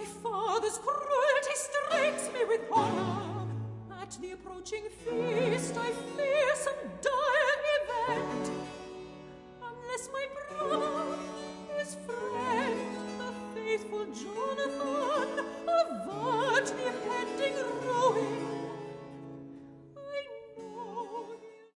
My father's cruelty strikes me with horror. At the approaching feast I fear some dire event. Unless my brother, his friend, the faithful Jonathan,